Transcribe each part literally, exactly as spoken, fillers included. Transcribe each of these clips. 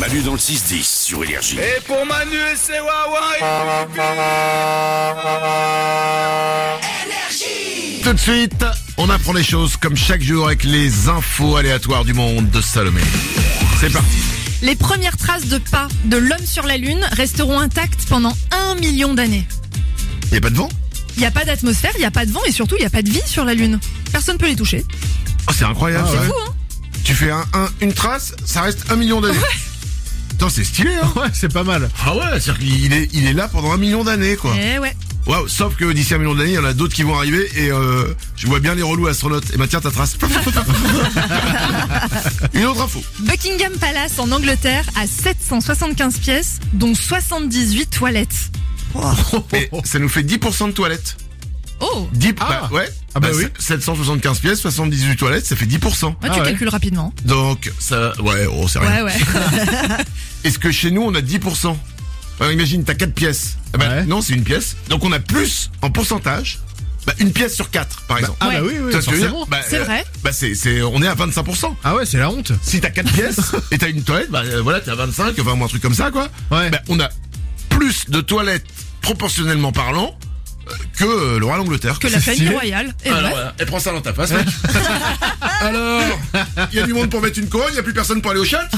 Manu dans le six dix sur Énergie. Et pour Manu et ses Wawa. Tout de suite, on apprend les choses comme chaque jour avec les infos aléatoires du monde de Salomé. C'est parti. Les premières traces de pas de l'homme sur la Lune resteront intactes pendant un million d'années. Y a pas de vent? Il n'y a pas d'atmosphère, il n'y a pas de vent et surtout il n'y a pas de vie sur la Lune. Personne ne peut les toucher. Oh, c'est incroyable. C'est ouais. fou, hein? Tu fais un, un, une trace, ça reste un million d'années. Ouais. Putain, c'est stylé, hein? Ouais, c'est pas mal. Ah ouais, c'est-à-dire qu'il est, il est là pendant un million d'années, quoi. Eh ouais. Waouh, sauf que d'ici un million d'années, il y en a d'autres qui vont arriver et euh, je vois bien les relous astronautes. Et bah tiens, ta trace. Une autre info. Buckingham Palace en Angleterre a sept cent soixante-quinze pièces, dont soixante-dix-huit toilettes. Et ça nous fait dix pour cent de toilettes. Oh, dix, Ah. bah, ouais. Ah bah oui. sept cent soixante-quinze pièces, soixante-dix-huit toilettes, ça fait dix pour cent. ouais, tu Ah ouais. calcules rapidement. Donc, ça, ouais, oh, c'est rien. Ouais, ouais. Est-ce que chez nous, on a dix pour cent? Alors, imagine, t'as quatre pièces. Eh ben, Ouais. non, c'est une pièce. Donc, on a plus, en pourcentage, bah, une pièce sur quatre, par exemple. Ah Ouais. bah oui, oui, Tu vois ce que je veux dire forcément. Bah, C'est euh, vrai. Bah, c'est, c'est, on est à vingt-cinq pour cent. Ah ouais, c'est la honte. Si t'as quatre pièces et t'as une toilette, bah euh, voilà, t'es à vingt-cinq, enfin un truc comme ça, quoi. Ouais. Bah, on a plus de toilettes proportionnellement parlant euh, que euh, le roi d'Angleterre. Que la C'est famille stylé. royale. Et Alors, ouais. voilà. Et prends ça dans ta face, mec. Alors, il y a du monde pour mettre une couronne, il n'y a plus personne pour aller au chat.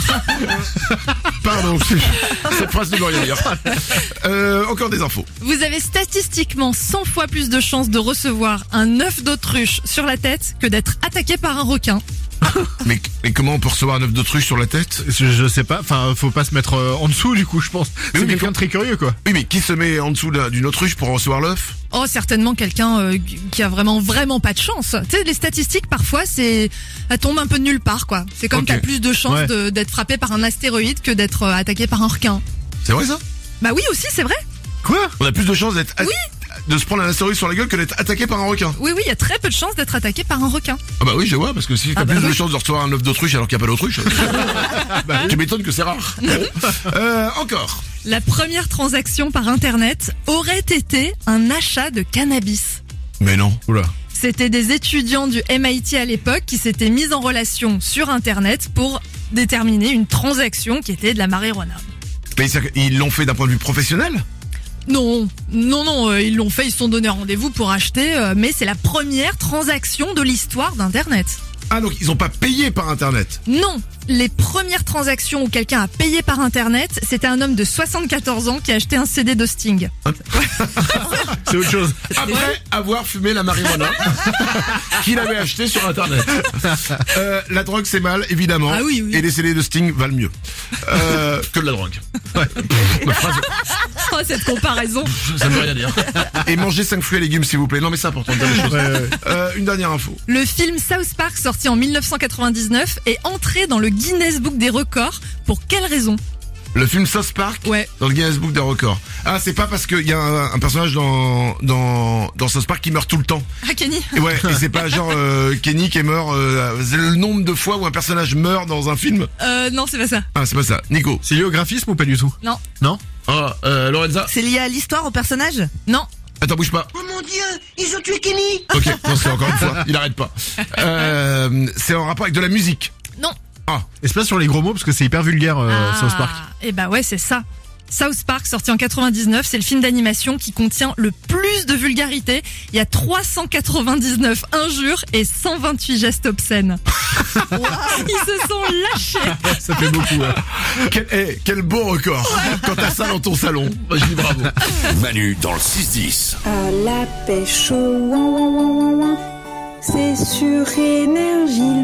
Pardon, cette phrase ne veut rien dire. Euh, encore des infos. Vous avez statistiquement cent fois plus de chances de recevoir un œuf d'autruche sur la tête que d'être attaqué par un requin. Mais, mais comment on peut recevoir un œuf d'autruche sur la tête? Je, je sais pas, enfin, faut pas se mettre euh, en dessous du coup, je pense. Mais C'est oui, mais quelqu'un quand- de très curieux, quoi. Oui, mais qui se met en dessous d'un- d'une autruche pour recevoir l'œuf? Oh, certainement quelqu'un euh, qui a vraiment vraiment pas de chance. Tu sais, les statistiques parfois c'est, elles tombent un peu de nulle part quoi. C'est comme Ok. t'as plus de chances Ouais. de- d'être frappé par un astéroïde que d'être euh, attaqué par un requin. C'est vrai ça? Bah oui aussi c'est vrai. Quoi? On a plus de chances d'être a- de se prendre un astéroïde sur la gueule que d'être attaqué par un requin. Oui oui il y a très peu de chances d'être attaqué par un requin. Ah bah oui, je vois, parce que si t'as Ah bah plus de oui. chances de recevoir un œuf d'autruche alors qu'il n'y a pas d'autruche, bah, tu m'étonnes que c'est rare. euh, encore. La première transaction par internet aurait été un achat de cannabis. Mais non. Oula. C'était des étudiants du M I T à l'époque qui s'étaient mis en relation sur internet pour déterminer une transaction qui était de la marijuana. Mais c'est- ils l'ont fait d'un point de vue professionnel? Non, non, non, euh, ils l'ont fait, ils se sont donné rendez-vous pour acheter, euh, mais c'est la première transaction de l'histoire d'Internet. Ah, donc ils ont pas payé par Internet. Non, les premières transactions où quelqu'un a payé par Internet, c'était un homme de soixante-quatorze ans qui a acheté un C D de Sting. C'est autre chose. Après avoir fumé la marijuana qu'il avait acheté sur Internet. Euh, la drogue c'est mal, évidemment. Ah oui, oui. Et les C D de Sting valent mieux euh, que de la drogue. Ouais. Pff, ma phrase, Oh, cette comparaison. ça ne veut rien dire. Et mangez cinq fruits et légumes s'il vous plaît. Non mais c'est important de dire les choses. Ouais, ouais. Euh, une dernière info. Le film South Park, sorti en mille neuf cent quatre-vingt-dix-neuf, est entré dans le Guinness Book des records. Pour quelle raison? Le film South Park Ouais. dans le Guinness Book des records. Ah, c'est pas parce qu'il y a un, un personnage dans dans dans South Park qui meurt tout le temps. Ah, Kenny? Et ouais, et c'est pas genre euh, Kenny qui est mort. Euh, c'est le nombre de fois où un personnage meurt dans un film. Euh, non, c'est pas ça. Ah, c'est pas ça. Nico. C'est lié au graphisme ou pas du tout? Non. Non? Ah, euh, Lorenza. C'est lié à l'histoire, au personnage? Non. Attends, bouge pas. Oh mon dieu, ils ont tué Kenny! Ok, non, c'est encore une fois. Il arrête pas. Euh, c'est en rapport avec de la musique. Non. Ah, Et c'est pas sur les gros mots parce que c'est hyper vulgaire, euh, Ah, South Park. et bah ouais, c'est ça. South Park, sorti en quatre-vingt-dix-neuf, c'est le film d'animation qui contient le plus de vulgarité. Il y a trois cent quatre-vingt-dix-neuf injures et cent vingt-huit gestes obscènes. Ils se sont lâchés. Ça fait beaucoup, ouais. quel, eh, quel beau record. Quand t'as ça dans ton salon, bah, je dis bravo. Manu dans le six dix. À la pêche au ouin ouin ouin ouin ouin, c'est sur Énergie.